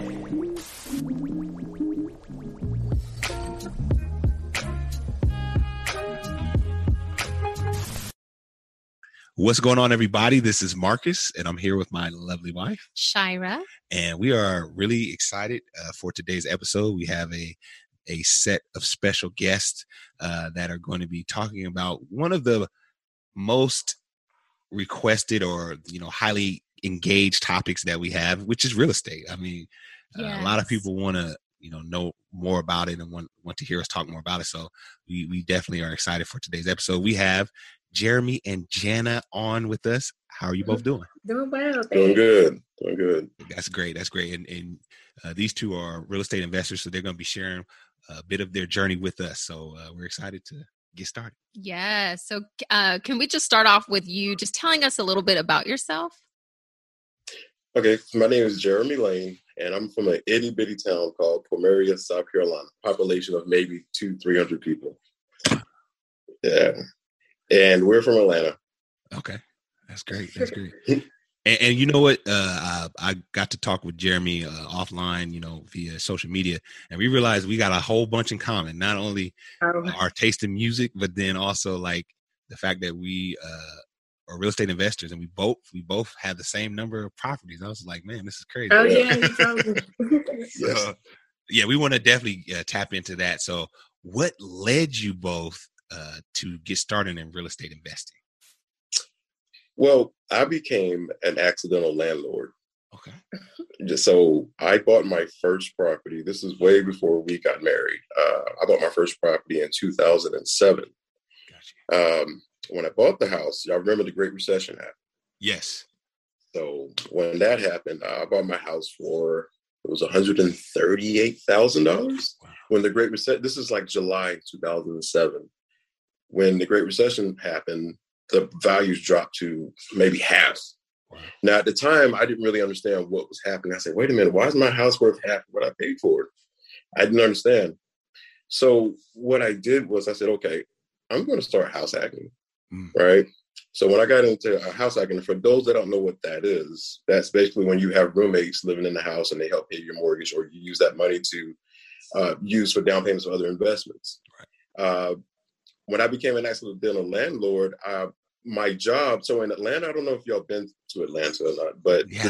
What's going on, everybody? This is Marcus, and I'm here with my lovely wife, Shira. And we are really excited for today's episode. We have a set of special guests that are going to be talking about one of the most requested or, highly engaged topics that we have, which is real estate. I mean, yes. A lot of people want to, know more about it and want to hear us talk more about it. So we definitely are excited for today's episode. We have Jeremy and Jana on with us. How are you both doing? Doing well. Doing good. That's great. And these two are real estate investors, so they're going to be sharing a bit of their journey with us. So we're excited to get started. Yeah. So can we just start off with you just telling us a little bit about yourself? Okay. My name is Jeremy Lane, and I'm from an itty bitty town called Pomeria, South Carolina. Population of maybe 200-300 people. Yeah. And we're from Atlanta. Okay. That's great. And you know what? I got to talk with Jeremy offline, via social media, and we realized we got a whole bunch in common. Not only our taste in music, but then also like the fact that we are real estate investors, and we both have the same number of properties. I was like, man, this is crazy. Oh yeah. Yes. Yeah, we want to definitely tap into that. So, what led you both to get started in real estate investing? Well, I became an accidental landlord. Okay. So I bought my first property. This is way before we got married. I bought my first property in 2007. Gotcha. When I bought the house, y'all remember the Great Recession happened? Yes. So when that happened, I bought my house for, it was $138,000. Wow. When the Great Recession, this is like July 2007. When the Great Recession happened, the values dropped to maybe half. Wow. Now, at the time, I didn't really understand what was happening. I said, wait a minute, why is my house worth half of what I paid for it? I didn't understand. So what I did was I said, okay, I'm going to start house hacking, right? So when I got into house hacking, for those that don't know what that is, that's basically when you have roommates living in the house and they help pay your mortgage, or you use that money to use for down payments or other investments. Right. When I became an accidental landlord, my job, so in Atlanta, I don't know if y'all been to Atlanta or not, but yeah,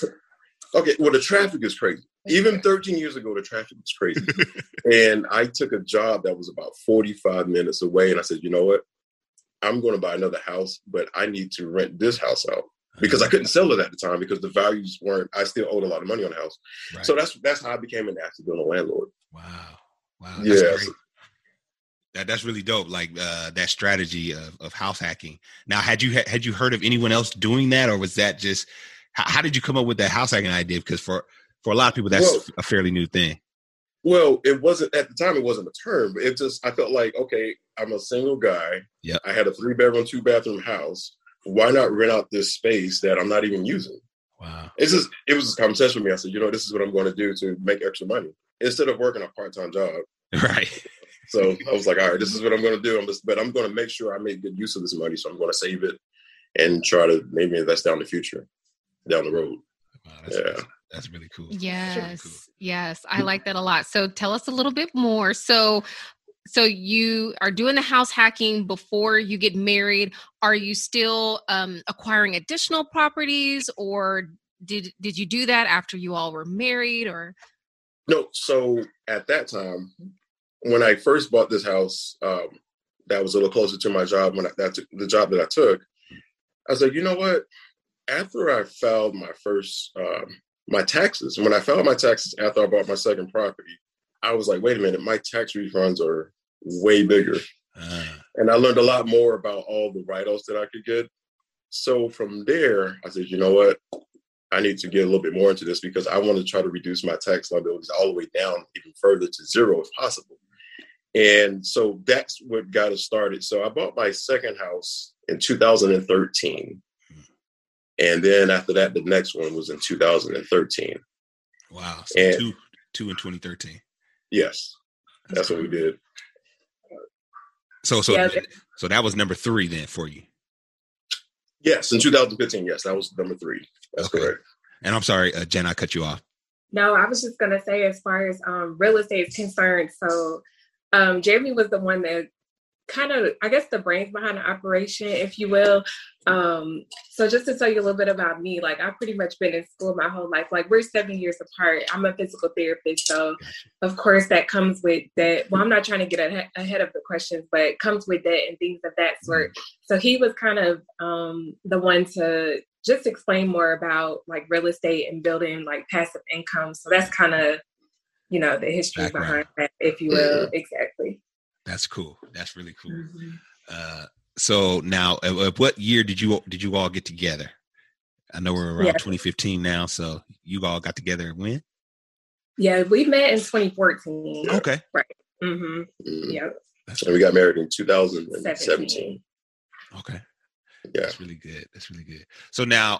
the traffic is crazy. Even 13 years ago, the traffic was crazy. And I took a job that was about 45 minutes away, and I said, you know what? I'm going to buy another house, but I need to rent this house out because I couldn't sell it at the time because the values weren't, I still owed a lot of money on the house. Right. So that's how I became an accidental landlord. Wow. That's yeah. Great. That's really dope. Like that strategy of house hacking. Now, had you heard of anyone else doing that, or was that just how did you come up with that house hacking idea? Because for a lot of people, that's a fairly new thing. Well, it wasn't at the time. It wasn't a term. It just I felt like, okay, I'm a single guy. Yeah. I had a 3-bedroom, 2-bathroom house. Why not rent out this space that I'm not even using? Wow. It was just a conversation with me. I said, this is what I'm going to do to make extra money instead of working a part-time job. Right. So I was like, all right, this is what I'm going to do. But I'm going to make sure I make good use of this money. So I'm going to save it and try to maybe invest down the road. Wow, that's really cool. Yes. Really cool. Yes. I like that a lot. So tell us a little bit more. So you are doing the house hacking before you get married. Are you still acquiring additional properties, or did you do that after you all were married, or? No. So at that time, when I first bought this house, that was a little closer to my job. The job that I took, I said, you know what? After I filed my first, my taxes, when I filed my taxes after I bought my second property, I was like, wait a minute, my tax refunds are way bigger. And I learned a lot more about all the write-offs that I could get. So from there, I said, you know what? I need to get a little bit more into this because I want to try to reduce my tax liabilities all the way down even further to zero if possible. And so that's what got us started. So I bought my second house in 2013. And then after that, the next one was in 2013. Wow. So two in 2013. Yes. That's what we did. So that was number 3 then for you. Yes. In 2015. Yes. That was number 3. That's correct. And I'm sorry, Jen, I cut you off. No, I was just gonna say, as far as real estate is concerned, so Jeremy was the one that kind of, I guess, the brains behind the operation, if you will. So just to tell you a little bit about me, like I've pretty much been in school my whole life. Like we're 7 years apart. I'm a physical therapist, so of course that comes with that. Well, I'm not trying to get ahead of the questions, but it comes with that and things of that sort. So he was kind of the one to just explain more about like real estate and building like passive income. So that's kind of, the history behind that, if you will. Exactly. That's cool. That's really cool. So now, what year did you all get together? I know we're around 2015 now. So you all got together when? Yeah, we met in 2014. Okay. Right. Yeah. And we got married in 2017. Okay. Yeah. That's really good. So now,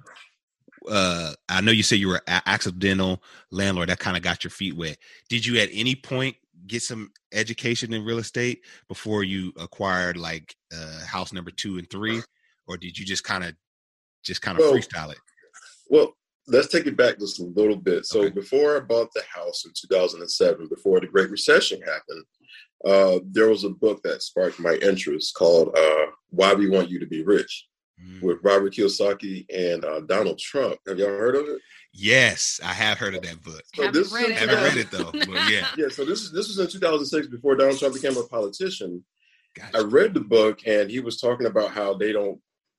I know you said you were an accidental landlord that kind of got your feet wet. Did you at any point get some education in real estate before you acquired like house number 2 and 3, or did you just kind of freestyle it? Well, let's take it back just a little bit. So before I bought the house in 2007, before the Great Recession happened, there was a book that sparked my interest called Why We Want You to Be Rich, with Robert Kiyosaki and Donald Trump. Have y'all heard of it? Yes, I have heard of that book. So haven't read it though. But yeah. Yeah. So this was in 2006, before Donald Trump became a politician. Gotcha. I read the book, and he was talking about how they don't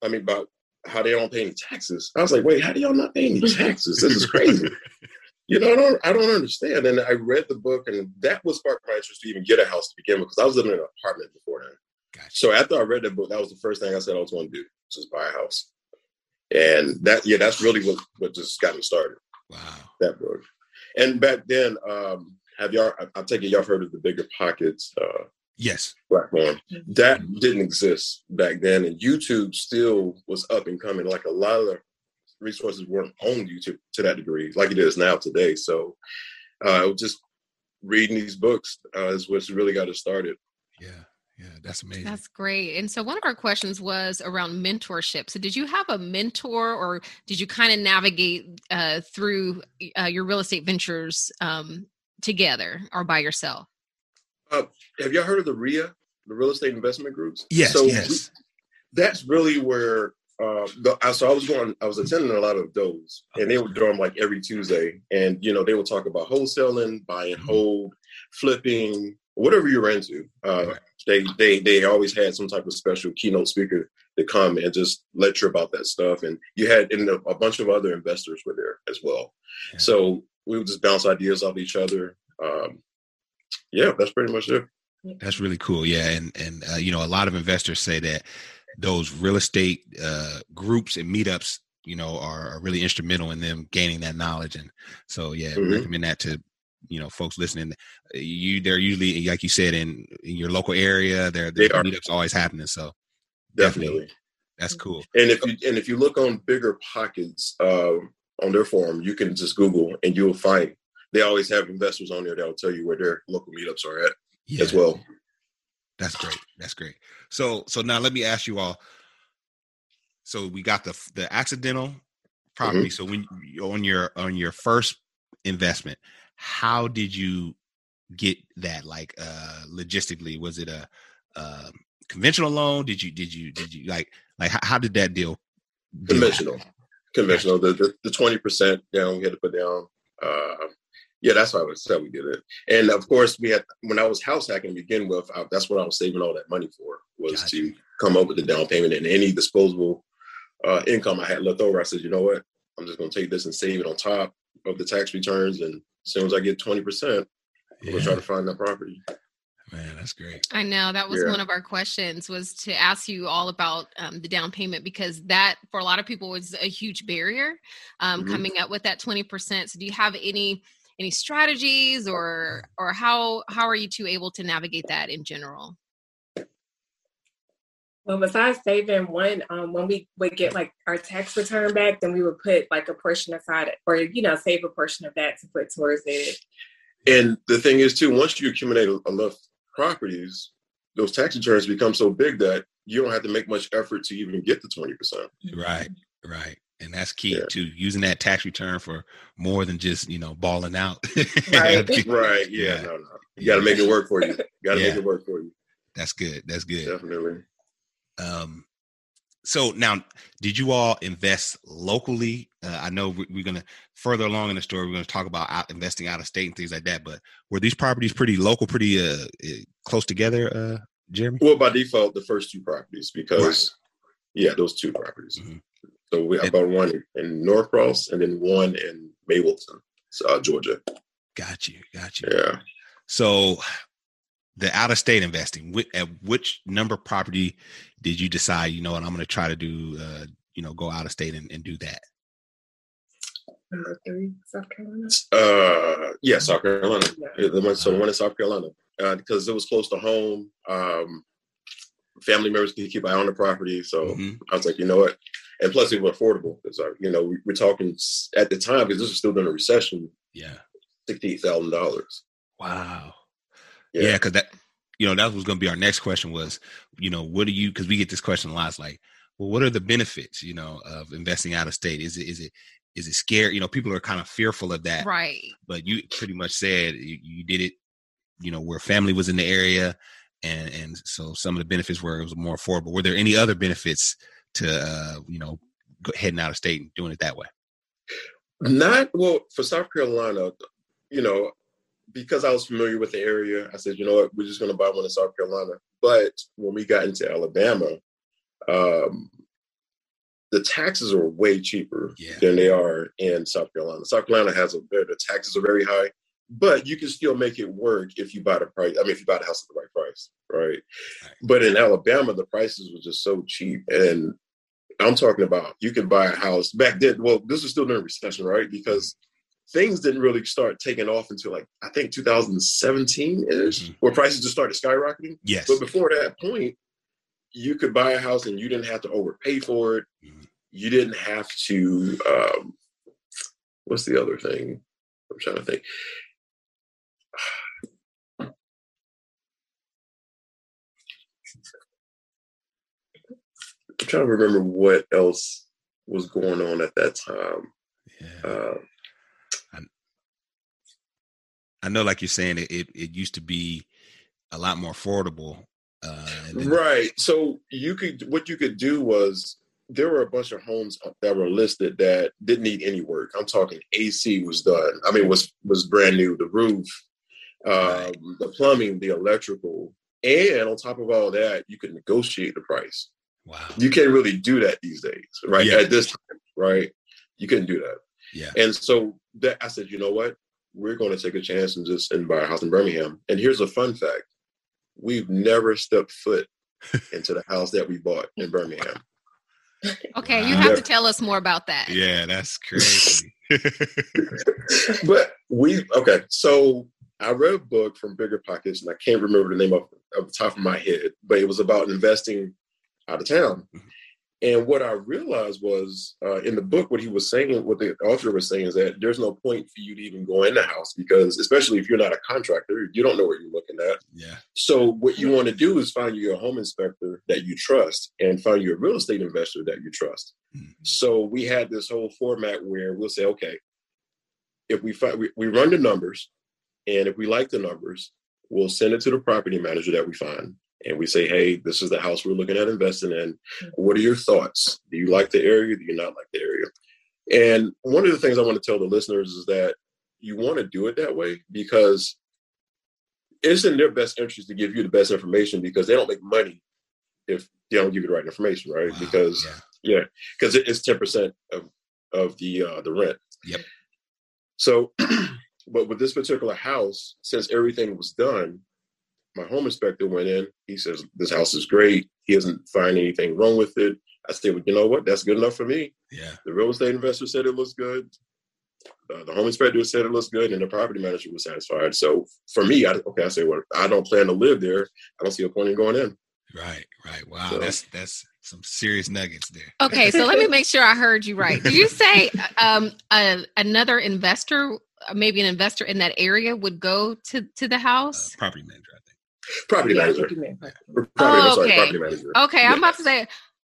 pay any taxes. I was like, wait, how do y'all not pay any taxes? This is crazy. I don't understand. And I read the book, and that was sparked my interest to even get a house to begin with, because I was living in an apartment before then. Gotcha. So after I read that book, that was the first thing I said I was going to do, just buy a house. And that's really what just got me started. Wow. That book. And back then, I take it y'all have heard of the Bigger Pockets yes platform. That didn't exist back then, and YouTube still was up and coming. Like a lot of the resources weren't on YouTube to that degree, like it is now today. So just reading these books is what's really got us started. Yeah, that's amazing. That's great. And so one of our questions was around mentorship. So did you have a mentor, or did you kind of navigate through your real estate ventures together or by yourself? Have y'all heard of the RIA, the Real Estate Investment Groups? Yes, yes. That's really where I was attending a lot of those, and they would do them like every Tuesday. And, they would talk about wholesaling, buy and hold, flipping, whatever you're into. They always had some type of special keynote speaker to come and just lecture about that stuff. And you had a bunch of other investors were there as well. Yeah. So we would just bounce ideas off each other. That's pretty much it. That's really cool. Yeah. And a lot of investors say that those real estate groups and meetups, are really instrumental in them gaining that knowledge. And so, recommend that to, folks listening. They're usually, like you said, in your local area, there meetups always happening. So definitely. That's cool. And if you look on Bigger Pockets on their forum, you can just Google and you'll find they always have investors on there that'll tell you where their local meetups are at as well. That's great. So now let me ask you all. So we got the accidental property. So when on your first investment, how did you get that? Like logistically, was it a conventional loan? Did you like how did that deal? Conventional. The 20% down we had to put down. That's how we did it. And of course, when I was house hacking to begin with, that's what I was saving all that money for, was to come up with the down payment and any disposable income I had left over. I said, you know what? I'm just going to take this and save it on top of the tax returns. And as soon as I get 20%, I'm going to try to find that property. Man, that's great. I know that was one of our questions, was to ask you all about the down payment, because that for a lot of people was a huge barrier coming up with that 20%. So do you have any strategies or how are you two able to navigate that in general? Well, besides saving one, when we would get like our tax return back, then we would put like a portion aside, or save a portion of that to put towards it. And the thing is too, once you accumulate enough properties, those tax returns become so big that you don't have to make much effort to even get the 20%. Right. And that's key Yeah. to using that tax return for more than just, balling out. Right. Right. Yeah. No. You got to make it work for you. Make it work for you. That's good. That's good. Definitely. So now, did you all invest locally? I know we're going to further along in the story. We're going to talk about investing out of state and things like that. But were these properties pretty local, pretty close together, Jeremy? Well, by default, the first two properties, because those two properties. Mm-hmm. So we bought one in Norcross and then one in Mableton, Georgia. Got you. Yeah. So the out-of-state investing, at which number property did you decide, I'm going to try to do, go out-of-state and do that? Number 3, South Carolina. South Carolina. Yeah. So the one in South Carolina, because it was close to home. Family members could keep an eye on the property. So I was like, you know what? And plus it was affordable. Because, we're talking at the time, because this was still during a recession. Yeah. $68,000. Wow. Yeah, because that was going to be our next question was, what do you, because we get this question a lot, it's like, well, what are the benefits, of investing out of state? Is it scary? People are kind of fearful of that. Right. But you pretty much said you did it, where family was in the area. And so some of the benefits were it was more affordable. Were there any other benefits to, heading out of state and doing it that way? For South Carolina, because I was familiar with the area, I said, you know what, we're just going to buy one in South Carolina. But when we got into Alabama, the taxes are way cheaper than they are in South Carolina. South Carolina the taxes are very high, but you can still make it work if you buy the house at the right price, right? But in Alabama, the prices were just so cheap. And I'm talking about you could buy a house back then. Well, this was still during recession, right? Because things didn't really start taking off until I think 2017-ish, where prices just started skyrocketing. Yes. But before that point, you could buy a house and you didn't have to overpay for it. You didn't have to, what's the other thing? I'm trying to think. I'm trying to remember what else was going on at that time. Yeah. I know, like you're saying, it used to be a lot more affordable. Right. So what you could do was there were a bunch of homes that were listed that didn't need any work. I'm talking AC was done. I mean, was brand new. The roof, the plumbing, the electrical, and on top of all that, you could negotiate the price. Wow. You can't really do that these days, right? Yeah. At this time, right? You couldn't do that. Yeah. And so I said, you know what? We're going to take a chance and buy a house in Birmingham. And here's a fun fact. We've never stepped foot into the house that we bought in Birmingham. Okay, you have to tell us more about that. Yeah, that's crazy. But so I read a book from Bigger Pockets, and I can't remember the name of the top of my head, but it was about investing out of town. And what I realized was in the book, what the author was saying is that there's no point for you to even go in the house because, especially if you're not a contractor, you don't know what you're looking at. Yeah. So what you want to do is find you a home inspector that you trust and find you a real estate investor that you trust. Mm-hmm. So we had this whole format where we'll say, okay, if we run the numbers, and if we like the numbers, we'll send it to the property manager that we find. And we say, hey, this is the house we're looking at investing in. What are your thoughts? Do you like the area? Do you not like the area? And one of the things I want to tell the listeners is that you want to do it that way because it's in their best interest to give you the best information because they don't make money if they don't give you the right information, right? Wow. Because it's 10% of the rent. Yep. So, but with this particular house, since everything was done, my home inspector went in. He says, this house is great. He doesn't find anything wrong with it. I said, well, you know what? That's good enough for me. Yeah. The real estate investor said it looks good. The home inspector said it looks good. And the property manager was satisfied. So for me, I say, well, I don't plan to live there. I don't see a point in going in. Right. Wow. So, that's some serious nuggets there. Okay. So let me make sure I heard you right. Did you say another investor, maybe an investor in that area would go to the house? Property manager, I think. Property manager. Property manager. Okay, yes. I'm about to say,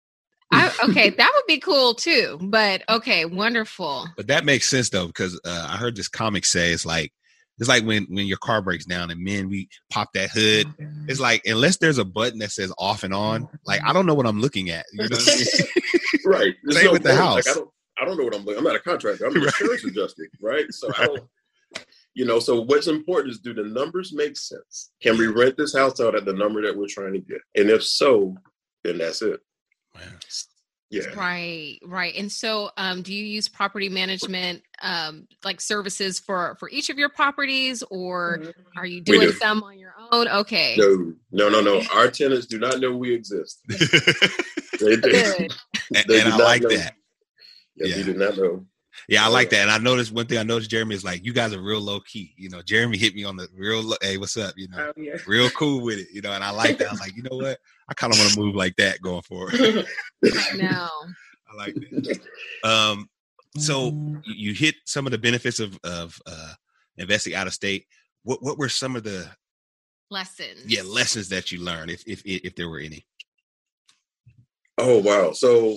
Okay, that would be cool too. But okay, wonderful. But that makes sense though, because I heard this comic say it's like when your car breaks down and men, we pop that hood. It's like, unless there's a button that says off and on, like I don't know what I'm looking at. You know what I mean? Right. Same with the house. Like, I don't know what I'm looking. I'm not a contractor. I'm an insurance adjuster, right? So I don't. So what's important is, do the numbers make sense? Can we rent this house out at the number that we're trying to get? And if so, then that's it. Man. Yeah. Right. And so, do you use property management, like services for each of your properties, or are you doing some on your own? Okay. No. Our tenants do not know we exist. They Good. And I like that. Yeah, they do not know. Yeah, I like that. And I noticed one thing I noticed, Jeremy, is like, you guys are real low key. Jeremy hit me on the real, hey, what's up? Real cool with it, and I like that. I was like, you know what? I kind of want to move like that going forward. I know. I like that. So you hit some of the benefits of investing out of state. What were some of the lessons? Yeah, lessons that you learned, if there were any. Oh, wow. So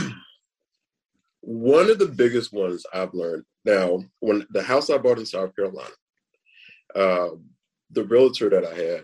one of the biggest ones I've learned now, when the house I bought in South Carolina, the realtor that I had,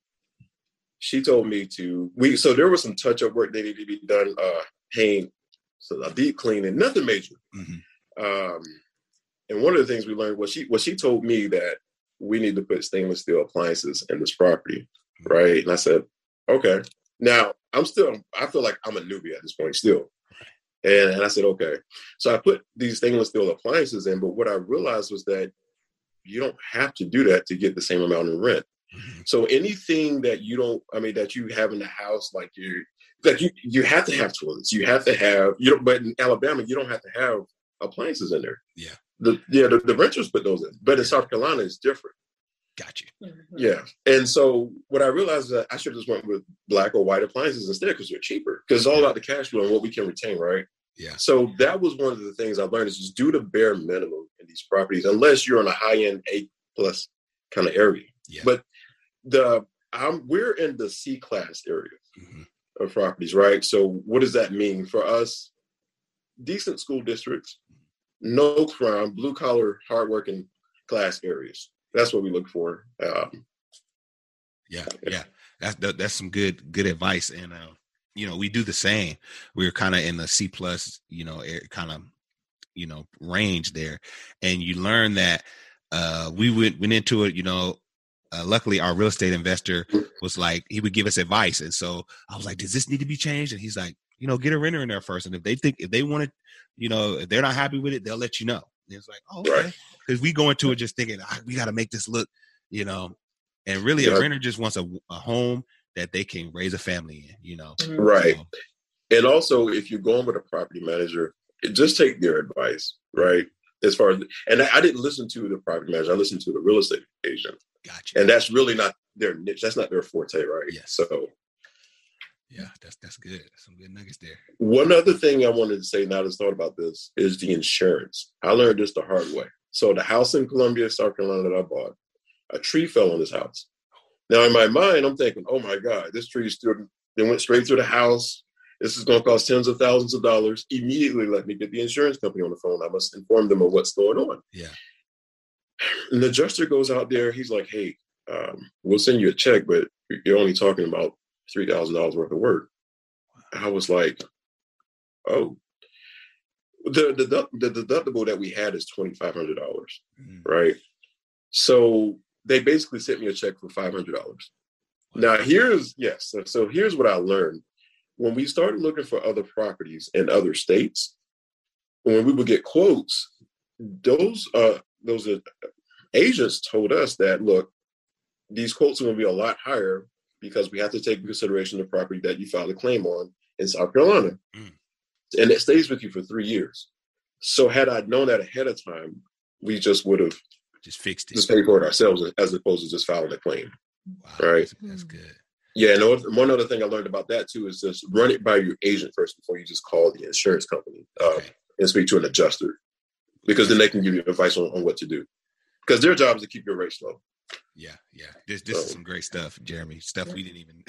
she told me so there was some touch-up work that needed to be done, paint, so a deep cleaning, nothing major. Mm-hmm. And one of the things we learned was she told me that we need to put stainless steel appliances in this property, right? And I said, okay. Now I feel like I'm a newbie at this point still. And I said, okay. So I put these stainless steel appliances in, but what I realized was that you don't have to do that to get the same amount in rent. Mm-hmm. So anything that that you have in the house, you have to have toilets. You have to have, but in Alabama, you don't have to have appliances in there. Yeah. The renters put those in, but in South Carolina, it's different. Got you. Mm-hmm. Yeah. And so what I realized is that I should have just went with black or white appliances instead, because they're cheaper, because it's all about the cash flow and what we can retain, right? Yeah. So that was one of the things I learned, is just do the bare minimum in these properties, unless you're in a high-end A+ kind of area. Yeah. But we're in the C-class area of properties, right? So what does that mean for us? Decent school districts, no crime, blue-collar, hardworking class areas. That's what we look for. Yeah. That's some good advice, and we do the same. We're kind of in the C+, kind of, range there, and you learn that we went into it. Luckily, our real estate investor was like, he would give us advice, and so I was like, "Does this need to be changed?" And he's like, "Get a renter in there first, and if they want it, if they're not happy with it, they'll let you know." And it's like, "Oh, okay," because we go into it just thinking, we got to make this look, and really a renter just wants a home that they can raise a family in, Right. So, and also, if you're going with a property manager, just take their advice, right? As far as, and I didn't listen to the property manager, I listened to the real estate agent. Gotcha. And that's really not their niche. That's not their forte, right? Yes. So, yeah, that's good. Some good nuggets there. One other thing I wanted to say, now that I thought about this, is the insurance. I learned this the hard way. So the house in Columbia, South Carolina that I bought, a tree fell on this house. Now, in my mind, I'm thinking, oh my God, this tree went straight through the house. This is going to cost tens of thousands of dollars. Immediately let me get the insurance company on the phone. I must inform them of what's going on. Yeah. And the adjuster goes out there. He's like, hey, we'll send you a check, but you're only talking about $3,000 worth of work. I was like, oh. The deductible that we had is $2,500, right? So they basically sent me a check for $500. Now here's what I learned. When we started looking for other properties in other states, when we would get quotes, those agents told us that, look, these quotes are going to be a lot higher because we have to take into consideration the property that you filed a claim on in South Carolina. And it stays with you for 3 years. So had I known that ahead of time, we just would have just fixed it, just paid for it ourselves, as opposed to just filing a claim. Wow, right? That's good. Yeah, and one other thing I learned about that too is just run it by your agent first before you just call the insurance company and speak to an adjuster, because then they can give you advice on what to do. Because their job is to keep your rates low. Yeah. This is some great stuff, Jeremy. Stuff we didn't even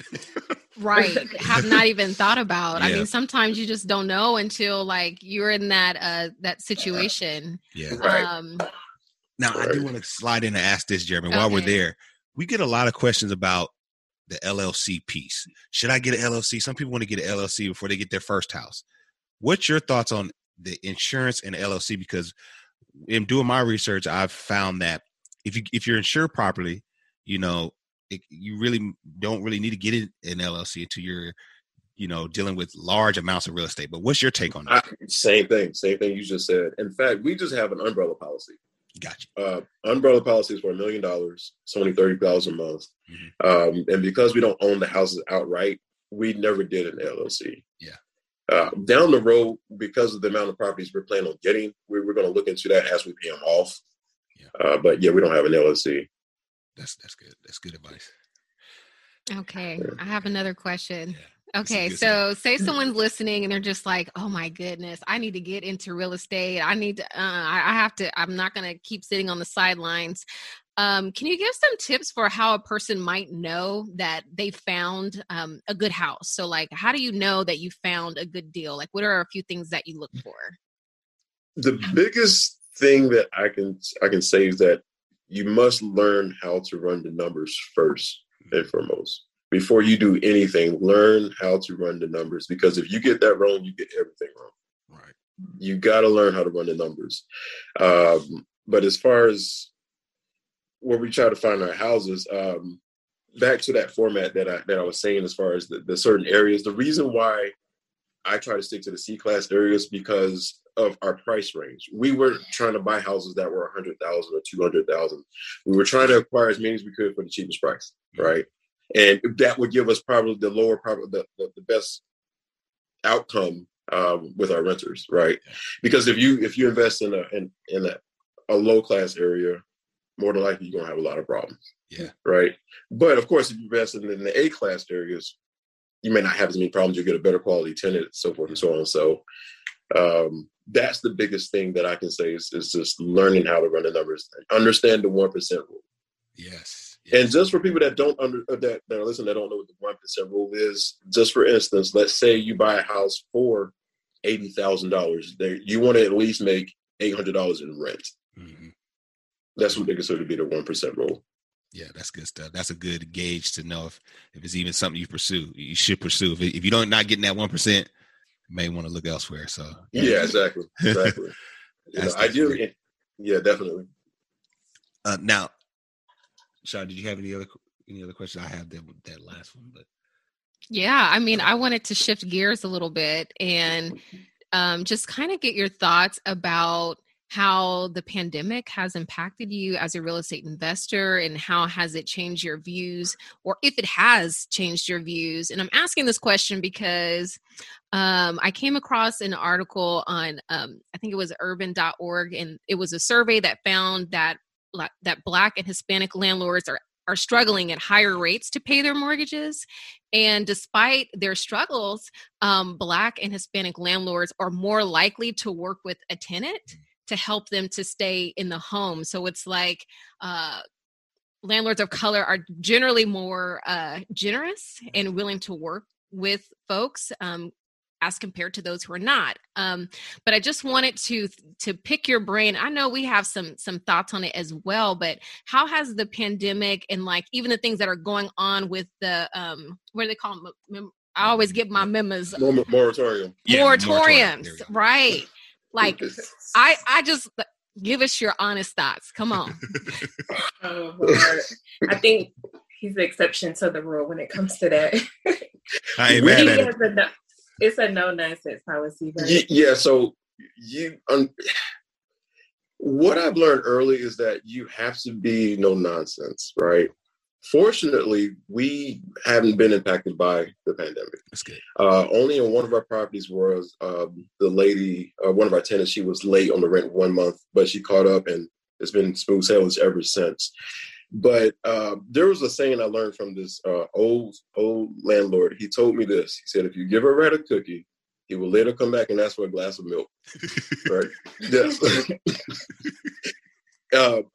have not even thought about. Yeah. I mean, sometimes you just don't know until like you're in that situation. Yeah. Right. Now I do want to slide in and ask this, Jeremy, while we're there. We get a lot of questions about the LLC piece. Should I get an LLC? Some people want to get an LLC before they get their first house. What's your thoughts on the insurance and LLC? Because in doing my research, I've found that if you're insured properly, you really don't need to get an LLC until you're, dealing with large amounts of real estate. But what's your take on that? Same thing you just said. In fact, we just have an umbrella policy. Gotcha. Umbrella policy is for $1 million. It's only $30,000 a month. Mm-hmm. And because we don't own the houses outright, we never did an LLC. Yeah. Down the road, because of the amount of properties we're planning on getting, we're going to look into that as we pay them off. Yeah. But yeah, we don't have an LLC. That's good. That's good advice. Okay. I have another question. Yeah. Okay, so say someone's listening and they're just like, oh my goodness, I need to get into real estate. I need to, I'm not going to keep sitting on the sidelines. Can you give some tips for how a person might know that they found a good house? So like, how do you know that you found a good deal? Like, what are a few things that you look for? The biggest thing that I can say is that you must learn how to run the numbers first and foremost. Before you do anything, learn how to run the numbers, because if you get that wrong, you get everything wrong. Right. You got to learn how to run the numbers. But as far as where we try to find our houses, back to that format that I was saying, as far as the certain areas, the reason why I try to stick to the C-class areas because of our price range. We weren't trying to buy houses that were $100,000 or $200,000. We were trying to acquire as many as we could for the cheapest price, right? And that would give us probably the best outcome with our renters, right? Because if you invest in a low class area, more than likely you're gonna have a lot of problems. Yeah. Right. But of course, if you invest in the A class areas, you may not have as many problems. You'll get a better quality tenant, so forth and so on. So that's the biggest thing that I can say is just learning how to run the numbers, understand the 1% rule. Yes. And just for people that don't that are listening, that don't know what the 1% rule is, just for instance, let's say you buy a house for $80,000. You want to at least make $800 in rent. Mm-hmm. That's what they consider to be the 1% rule. Yeah, that's good stuff. That's a good gauge to know if it's even something you should pursue. If you don't not getting that 1%, you may want to look elsewhere. So yeah, exactly. Ideally, yeah, definitely. Now, Sean, did you have any other questions? I have that last one, but yeah, I mean, I wanted to shift gears a little bit and just kind of get your thoughts about how the pandemic has impacted you as a real estate investor and how has it changed your views, or if it has changed your views. And I'm asking this question because I came across an article on, I think it was urban.org, and it was a survey that found that Black and Hispanic landlords are struggling at higher rates to pay their mortgages. And despite their struggles, Black and Hispanic landlords are more likely to work with a tenant to help them to stay in the home. So it's like landlords of color are generally more generous and willing to work with folks as compared to those who are not. But I just wanted to pick your brain. I know we have some thoughts on it as well, but how has the pandemic and like even the things that are going on with the, what do they call them? I always get my memos. Moratorium. Yeah, Moratoriums, right. Like, I just give us your honest thoughts. Come on. Oh, Lord. I think he's the exception to the rule when it comes to that. I ain't mad at it. It's a no-nonsense policy. Right? Yeah, so what I've learned early is that you have to be no-nonsense, right? Fortunately, we haven't been impacted by the pandemic. That's good. Only in one of our properties was the lady, one of our tenants, she was late on the rent 1 month, but she caught up and it's been smooth sailing ever since. But there was a saying I learned from this old landlord. He told me this. He said, if you give a rat a cookie, he will later come back and ask for a glass of milk. Right? Yes.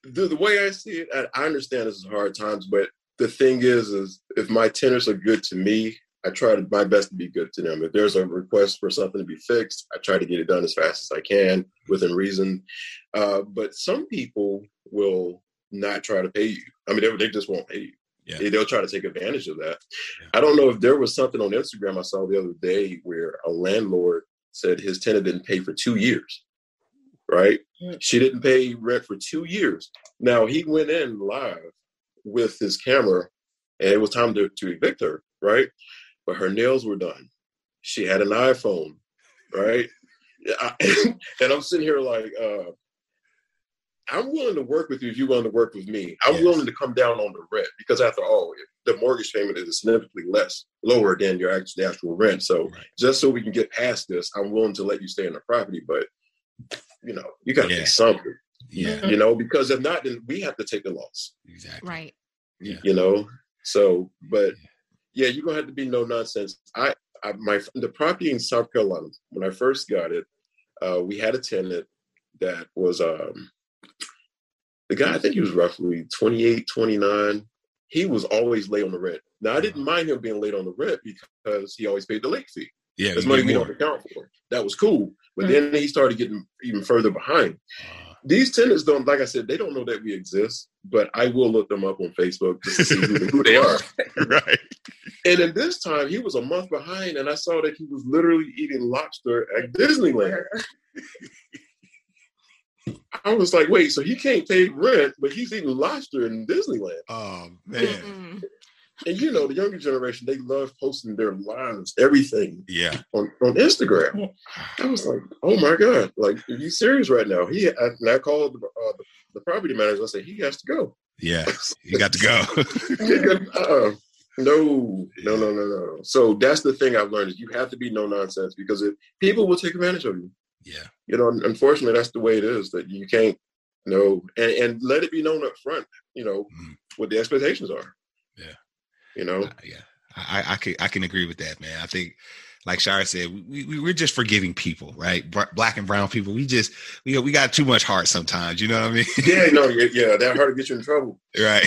the way I see it, I understand this is hard times, but the thing is if my tenants are good to me, I try my best to be good to them. If there's a request for something to be fixed, I try to get it done as fast as I can within reason. But some people will not try to pay you. I mean, they just won't pay you. Yeah. They'll try to take advantage of that. Yeah. I don't know if there was something on Instagram I saw the other day where a landlord said his tenant didn't pay for 2 years, right? She didn't pay rent for 2 years. Now, he went in live with his camera, and it was time to evict her, right? But her nails were done. She had an iPhone, right? And I'm sitting here like, I'm willing to work with you if you're willing to work with me. I'm willing to come down on the rent because after all, the mortgage payment is significantly lower than your actual rent. So just so we can get past this, I'm willing to let you stay in the property. But, you got to do something. Yeah. Because if not, then we have to take the loss. Exactly. Right. Yeah. So, but yeah, you're going to have to be no nonsense. The property in South Carolina, when I first got it, we had a tenant that was, the guy, I think he was roughly 28, 29. He was always late on the rent. Now, I didn't mind him being late on the rent because he always paid the late fee. Yeah, that's money we don't account for. That was cool. But then he started getting even further behind. These tenants don't, like I said, they don't know that we exist, but I will look them up on Facebook just to see who they are. Right. And in this time, he was a month behind, and I saw that he was literally eating lobster at Disneyland. I was like, wait, so he can't pay rent, but he's eating lobster in Disneyland. Oh, man. And the younger generation, they love posting their lives, everything on Instagram. I was like, oh my God, like, are you serious right now? And I called the property manager. I said, he has to go. Yeah, he got to go. No. So that's the thing I've learned is you have to be no nonsense because people will take advantage of you. Yeah. Unfortunately, that's the way it is that you can't and let it be known up front, what the expectations are. Yeah. I can agree with that, man. I think, like Shara said, we're just forgiving people, right? Black and brown people. We got too much heart sometimes. You know what I mean? Yeah. That heart will get you in trouble. Right.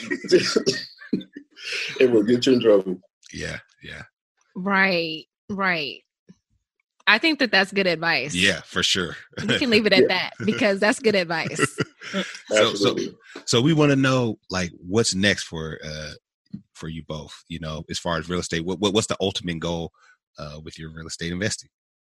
It will get you in trouble. Yeah. Right. I think that's good advice. Yeah, for sure. You can leave it at that because that's good advice. So we want to know, like, what's next for you both, as far as real estate. What's the ultimate goal with your real estate investing?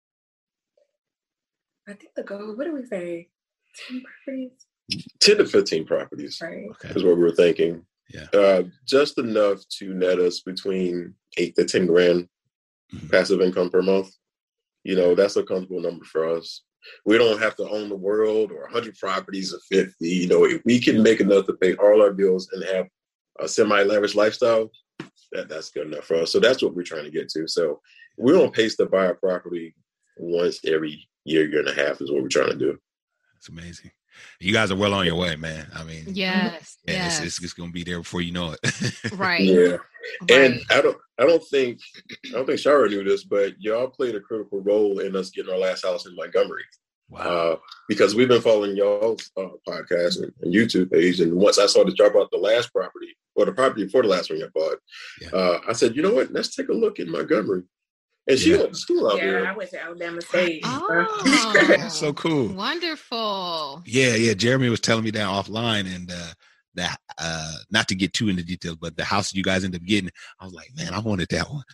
I think the goal, what do we say? 10 properties? 10 to 15 properties is what we were thinking. Yeah. Just enough to net us between 8 to 10 grand passive income per month. That's a comfortable number for us. We don't have to own the world or 100 properties or 50. If we can make enough to pay all our bills and have a semi-lavish lifestyle, that's good enough for us. So that's what we're trying to get to. So we're on pace to buy a property once every year and a half is what we're trying to do. That's amazing. You guys are well on your way, man. I mean, yes. It's going to be there before you know it. Right. Yeah. Right. And I don't think Shara knew this, but y'all played a critical role in us getting our last house in Montgomery. Wow. Because we've been following y'all's podcast and YouTube page. And once I saw that y'all bought the last property, or the property before the last one you bought, I said, you know what? Let's take a look at Montgomery. And she went to school out there. Yeah, I went to Alabama State. Oh, that's so cool. Wonderful. Yeah. Jeremy was telling me that offline, and that not to get too into details, but the house you guys ended up getting, I was like, man, I wanted that one.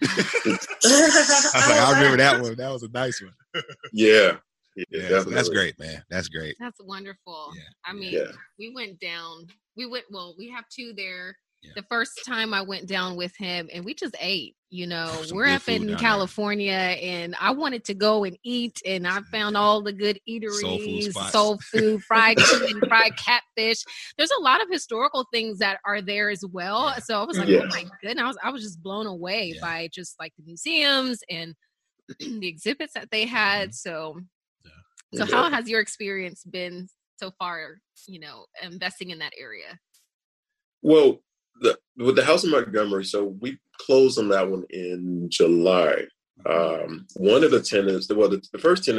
I remember that one. That was a nice one. Yeah. So that's great, man. That's great. That's wonderful. Yeah. I mean, we went down. We have two there. Yeah. The first time I went down with him and we just ate, Some we're good up food in down California and I wanted to go and eat and I found all the good eateries, soul food, fried chicken, fried catfish. There's a lot of historical things that are there as well. Yeah. So I was like, oh my goodness, I was just blown away by just like the museums and the exhibits that they had. So how has your experience been so far, investing in that area? Well, with the house in Montgomery, so we closed on that one in July. One of the tenants, the first tenant,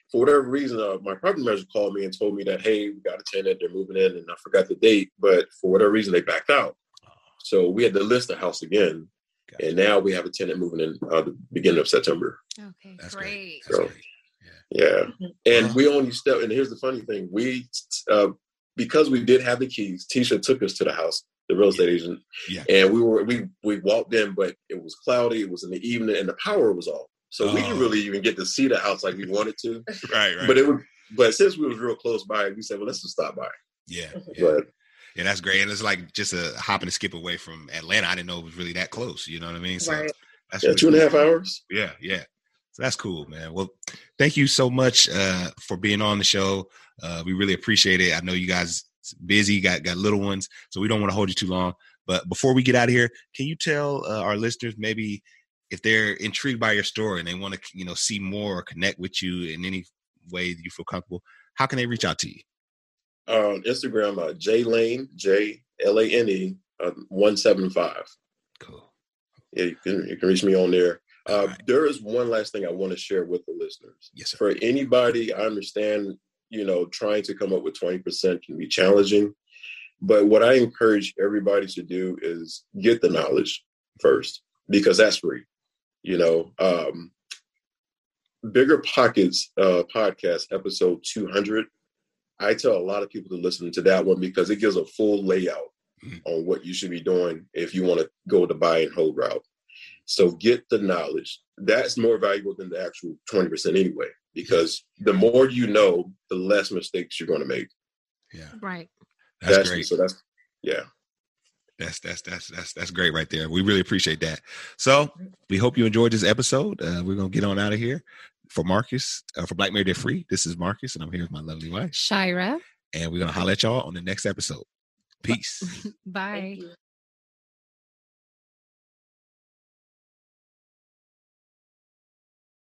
for whatever reason, my property manager called me and told me that, hey, we got a tenant, they're moving in, and I forgot the date, but for whatever reason, they backed out. So we had to list the house again. Gotcha. And now we have a tenant moving in the beginning of September. Okay, that's great. That's great. Yeah. And we only stepped, and here's the funny thing. We, because we did have the keys, Tisha took us to the house, the real estate agent. Yeah. And we walked in, but it was cloudy. It was in the evening and the power was off. So we didn't really even get to see the house like we wanted to. Right. But since we was real close by, we said, well, let's just stop by. Yeah. But, yeah, that's great. And it's like just a hop and a skip away from Atlanta. I didn't know it was really that close. You know what I mean? So that's really 2.5 hours. Yeah. So that's cool, man. Well, thank you so much for being on the show. We really appreciate it. I know you guys busy, got little ones, so we don't want to hold you too long. But before we get out of here, can you tell our listeners maybe if they're intrigued by your story and they want to, see more or connect with you in any way that you feel comfortable, how can they reach out to you? On Instagram, JLane, JLANE 175. Cool. Yeah, you can reach me on there. There is one last thing I want to share with the listeners. Yes, sir. For anybody, I understand, trying to come up with 20% can be challenging. But what I encourage everybody to do is get the knowledge first, because that's free. Bigger Pockets podcast, episode 200. I tell a lot of people to listen to that one because it gives a full layout on what you should be doing if you want to go the buy and hold route. So get the knowledge. That's more valuable than the actual 20% anyway, because the more you know, the less mistakes you're going to make. Yeah. Right. That's great. So that's great right there. We really appreciate that. So we hope you enjoyed this episode. We're going to get on out of here. For Marcus, for Black Married Debt Free, this is Marcus, and I'm here with my lovely wife, Shira. And we're going to holler at y'all on the next episode. Peace. Bye.